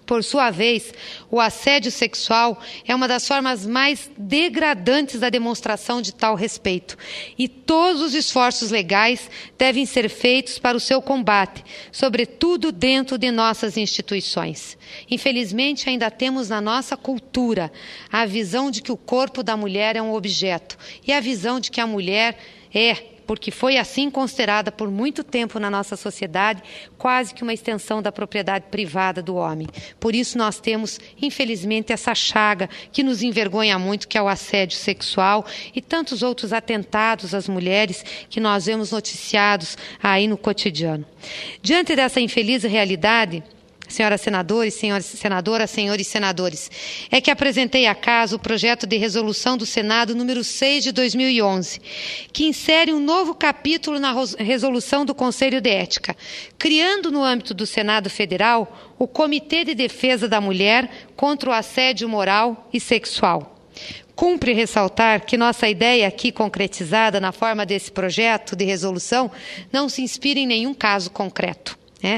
Por sua vez, o assédio sexual é uma das formas mais degradantes da demonstração de tal respeito, e todos os esforços legais devem ser feitos para o seu combate, sobretudo dentro de nossas instituições. Infelizmente, ainda temos na nossa cultura a visão de que o corpo da mulher é um objeto, e a visão de que a mulher porque foi assim considerada por muito tempo na nossa sociedade, quase que uma extensão da propriedade privada do homem. Por isso nós temos, infelizmente, essa chaga que nos envergonha muito, que é o assédio sexual e tantos outros atentados às mulheres que nós vemos noticiados aí no cotidiano. Diante dessa infeliz realidade, senhoras senadoras, senhores senadores, é que apresentei à casa o projeto de resolução do Senado número 6 de 2011, que insere um novo capítulo na resolução do Conselho de Ética, criando no âmbito do Senado Federal o Comitê de Defesa da Mulher contra o Assédio Moral e Sexual. Cumpre ressaltar que nossa ideia aqui concretizada na forma desse projeto de resolução não se inspira em nenhum caso concreto.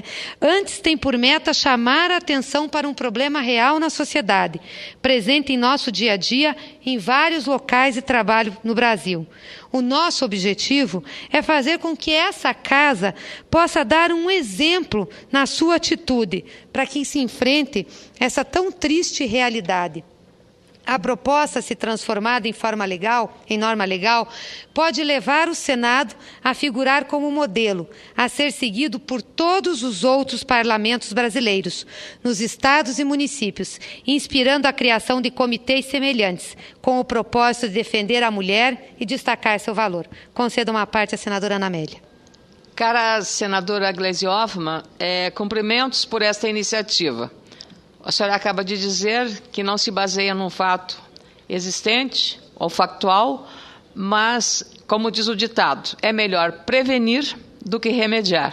Antes tem por meta chamar a atenção para um problema real na sociedade, presente em nosso dia a dia em vários locais de trabalho no Brasil. O nosso objetivo é fazer com que essa casa possa dar um exemplo na sua atitude, para que se enfrente essa tão triste realidade. A proposta, se transformada em norma legal, pode levar o Senado a figurar como modelo, a ser seguido por todos os outros parlamentos brasileiros, nos estados e municípios, inspirando a criação de comitês semelhantes, com o propósito de defender a mulher e destacar seu valor. Concedo uma parte à senadora Ana Amélia. Cara senadora Gleisi Hoffmann, cumprimentos por esta iniciativa. A senhora acaba de dizer que não se baseia num fato existente ou factual, mas, como diz o ditado, é melhor prevenir do que remediar.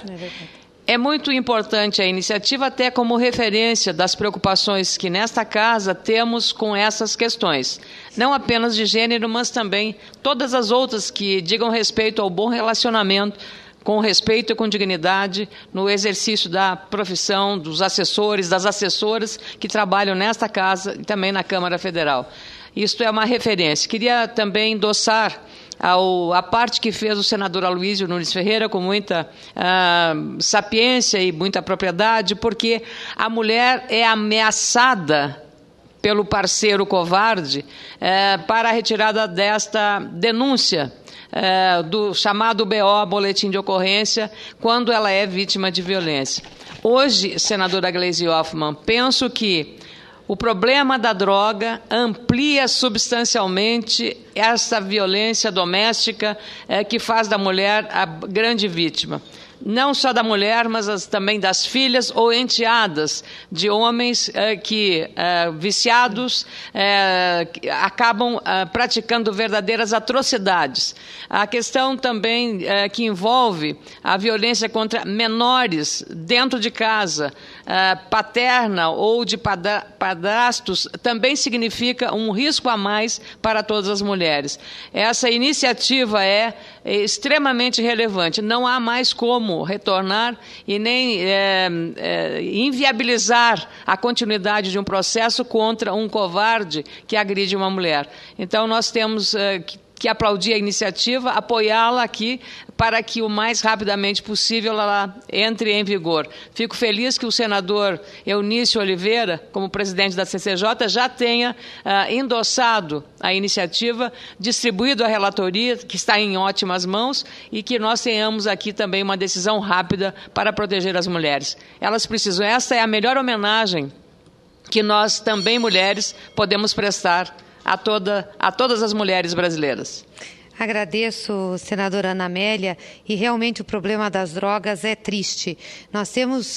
É muito importante a iniciativa, até como referência das preocupações que nesta casa temos com essas questões. Não apenas de gênero, mas também todas as outras que digam respeito ao bom relacionamento, com respeito e com dignidade no exercício da profissão dos assessores, das assessoras que trabalham nesta casa e também na Câmara Federal. Isto é uma referência. Queria também endossar a parte que fez o senador Aloysio Nunes Ferreira com muita sapiência e muita propriedade, porque a mulher é ameaçada pelo parceiro covarde para a retirada desta denúncia, do chamado BO, Boletim de Ocorrência, quando ela é vítima de violência. Hoje, senadora Gleisi Hoffmann, penso que o problema da droga amplia substancialmente essa violência doméstica que faz da mulher a grande vítima. Não só da mulher, mas também das filhas ou enteadas de homens que, viciados, acabam praticando verdadeiras atrocidades. A questão também que envolve a violência contra menores dentro de casa, paterna ou de padrastos, também significa um risco a mais para todas as mulheres. Essa iniciativa é extremamente relevante. Não há mais como retornar e nem inviabilizar a continuidade de um processo contra um covarde que agride uma mulher. Então, nós temos que aplaudir a iniciativa, apoiá-la aqui para que o mais rapidamente possível ela entre em vigor. Fico feliz que o senador Eunício Oliveira, como presidente da CCJ, já tenha endossado a iniciativa, distribuído a relatoria, que está em ótimas mãos, e que nós tenhamos aqui também uma decisão rápida para proteger as mulheres. Elas precisam. Esta é a melhor homenagem que nós, também mulheres, podemos prestar a todas as mulheres brasileiras. Agradeço, senadora Ana Amélia, e realmente o problema das drogas é triste. Nós temos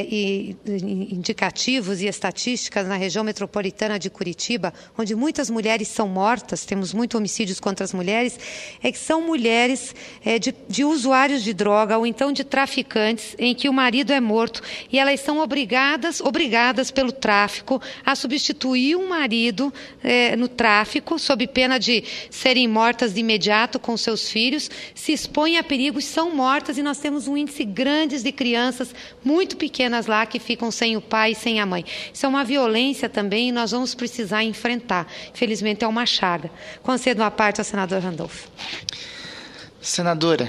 indicativos e estatísticas na região metropolitana de Curitiba, onde muitas mulheres são mortas, temos muitos homicídios contra as mulheres, que são mulheres de usuários de droga ou então de traficantes, em que o marido é morto e elas são obrigadas pelo tráfico a substituir o marido no tráfico, sob pena de serem mortas de imediato imediato com seus filhos, se expõem a perigos, são mortas, e nós temos um índice grande de crianças muito pequenas lá que ficam sem o pai e sem a mãe. Isso é uma violência também e nós vamos precisar enfrentar. Infelizmente é uma chaga. Concedo a parte ao senador Randolph. Senadora,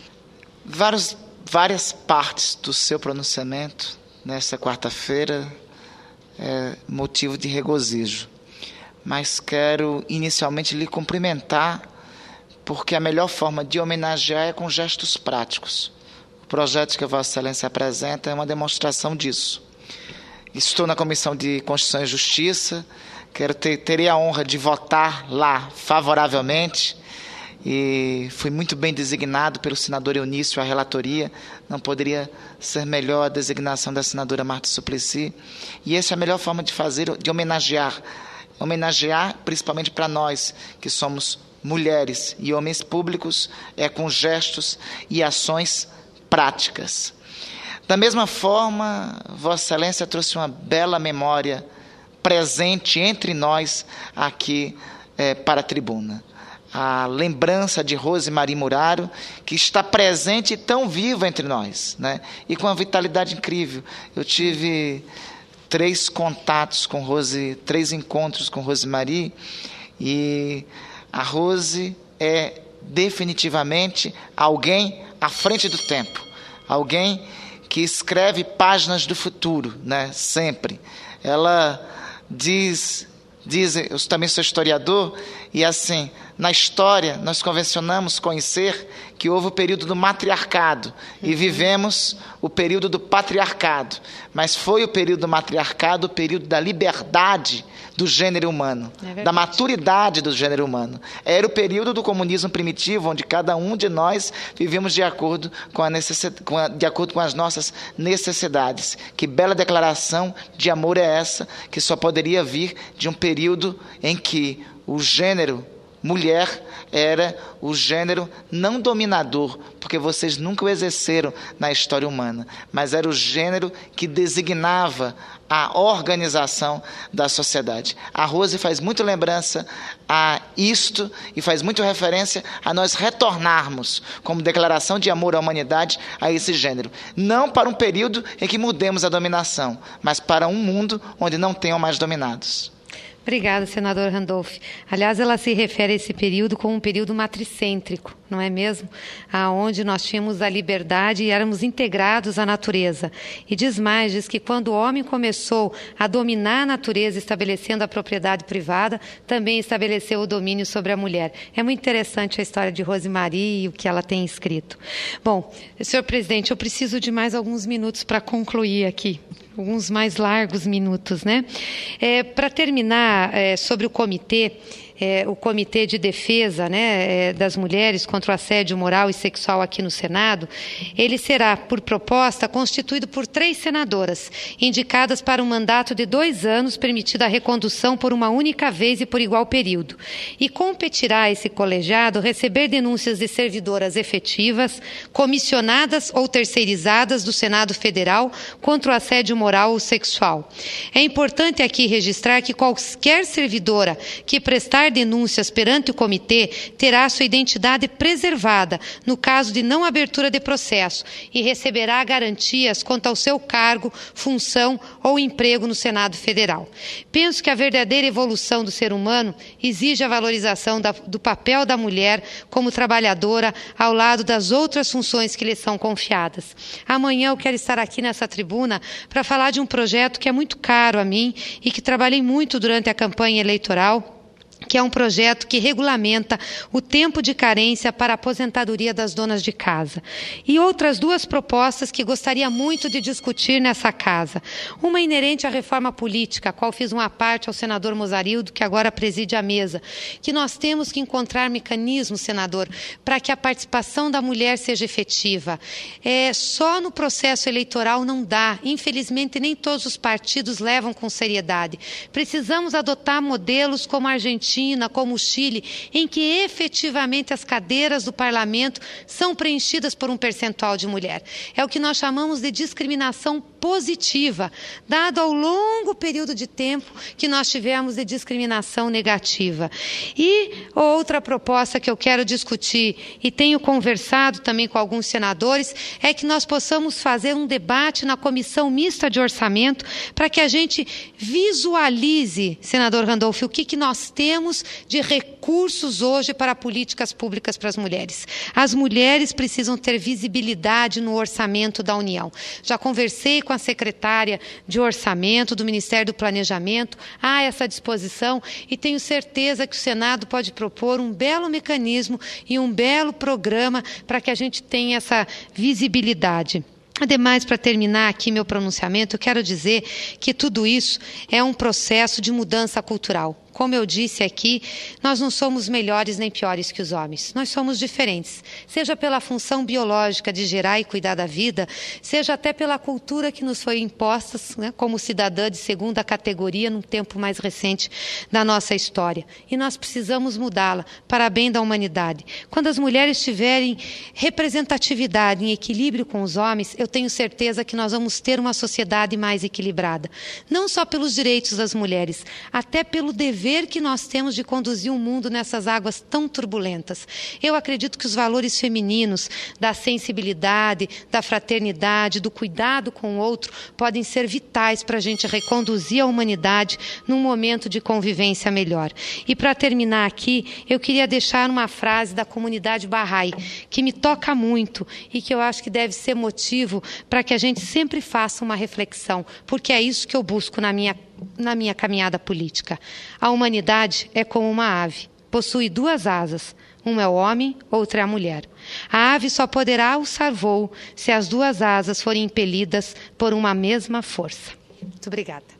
várias partes do seu pronunciamento nesta quarta-feira é motivo de regozijo, mas quero inicialmente lhe cumprimentar, porque a melhor forma de homenagear é com gestos práticos. O projeto que a Vossa Excelência apresenta é uma demonstração disso. Estou na Comissão de Constituição e Justiça, terei a honra de votar lá favoravelmente, e fui muito bem designado pelo senador Eunício à relatoria. Não poderia ser melhor a designação da senadora Marta Suplicy, e essa é a melhor forma de fazer, de homenagear principalmente para nós que somos mulheres e homens públicos, é com gestos e ações práticas. Da mesma forma, Vossa Excelência trouxe uma bela memória presente entre nós aqui para a tribuna. A lembrança de Rose Marie Muraro, que está presente e tão viva entre nós, né? E com uma vitalidade incrível. Eu tive 3 encontros com Rose Marie, e a Rose é definitivamente alguém à frente do tempo, alguém que escreve páginas do futuro, né? Sempre. Ela diz, eu também sou historiador, e assim, na história nós convencionamos conhecer que houve o período do matriarcado e vivemos o período do patriarcado, mas foi o período do matriarcado o período da liberdade do gênero humano, da maturidade do gênero humano. Era o período do comunismo primitivo, onde cada um de nós vivemos de acordo com as nossas necessidades. Que bela declaração de amor é essa, que só poderia vir de um período em que o gênero mulher era o gênero não dominador, porque vocês nunca o exerceram na história humana, mas era o gênero que designava a organização da sociedade. A Rose faz muito lembrança a isto e faz muito referência a nós retornarmos como declaração de amor à humanidade a esse gênero. Não para um período em que mudemos a dominação, mas para um mundo onde não tenham mais dominados. Obrigada, senador Randolph. Aliás, ela se refere a esse período como um período matricêntrico, não é mesmo? Onde nós tínhamos a liberdade e éramos integrados à natureza. E diz mais, diz que quando o homem começou a dominar a natureza, estabelecendo a propriedade privada, também estabeleceu o domínio sobre a mulher. É muito interessante a história de Rose Marie e o que ela tem escrito. Bom, senhor presidente, eu preciso de mais alguns minutos para concluir aqui. Alguns mais largos minutos, né? Para terminar, sobre o comitê de defesa, né, das mulheres contra o assédio moral e sexual aqui no Senado, ele será, por proposta, constituído por 3 senadoras, indicadas para um mandato de 2 anos, permitida a recondução por uma única vez e por igual período. E competirá a esse colegiado receber denúncias de servidoras efetivas, comissionadas ou terceirizadas do Senado Federal contra o assédio moral ou sexual. É importante aqui registrar que qualquer servidora que prestar denúncias perante o comitê terá sua identidade preservada no caso de não abertura de processo e receberá garantias quanto ao seu cargo, função ou emprego no Senado Federal. Penso que a verdadeira evolução do ser humano exige a valorização do papel da mulher como trabalhadora ao lado das outras funções que lhe são confiadas. Amanhã eu quero estar aqui nessa tribuna para falar de um projeto que é muito caro a mim e que trabalhei muito durante a campanha eleitoral, que é um projeto que regulamenta o tempo de carência para a aposentadoria das donas de casa. E outras 2 propostas que gostaria muito de discutir nessa casa. Uma inerente à reforma política, a qual fiz uma parte ao senador Mozarildo, que agora preside a mesa, que nós temos que encontrar mecanismos, senador, para que a participação da mulher seja efetiva. Só no processo eleitoral não dá. Infelizmente, nem todos os partidos levam com seriedade. Precisamos adotar modelos como a Argentina, Argentina, como o Chile, em que efetivamente as cadeiras do parlamento são preenchidas por um percentual de mulher. É o que nós chamamos de discriminação positiva, dado ao longo período de tempo que nós tivemos de discriminação negativa. E outra proposta que eu quero discutir, e tenho conversado também com alguns senadores, é que nós possamos fazer um debate na Comissão Mista de Orçamento para que a gente visualize, senador Randolph, o que nós temos de recursos hoje para políticas públicas para as mulheres. As mulheres precisam ter visibilidade no orçamento da União. Já conversei com a secretária de Orçamento do Ministério do Planejamento, há essa disposição e tenho certeza que o Senado pode propor um belo mecanismo e um belo programa para que a gente tenha essa visibilidade. Ademais, para terminar aqui meu pronunciamento, eu quero dizer que tudo isso é um processo de mudança cultural. Como eu disse aqui, nós não somos melhores nem piores que os homens. Nós somos diferentes, seja pela função biológica de gerar e cuidar da vida, seja até pela cultura que nos foi imposta, né, como cidadã de segunda categoria num tempo mais recente da nossa história. E nós precisamos mudá-la para bem da humanidade. Quando as mulheres tiverem representatividade em equilíbrio com os homens, eu tenho certeza que nós vamos ter uma sociedade mais equilibrada. Não só pelos direitos das mulheres, até pelo dever que nós temos de conduzir o mundo nessas águas tão turbulentas. Eu acredito que os valores femininos, da sensibilidade, da fraternidade, do cuidado com o outro, podem ser vitais para a gente reconduzir a humanidade num momento de convivência melhor. E para terminar aqui, eu queria deixar uma frase da comunidade Bahá'í, que me toca muito e que eu acho que deve ser motivo para que a gente sempre faça uma reflexão, porque é isso que eu busco na minha caminhada política. A humanidade é como uma ave, possui duas asas, uma é o homem, outra é a mulher. A ave só poderá alçar voo se as duas asas forem impelidas por uma mesma força. Muito obrigada.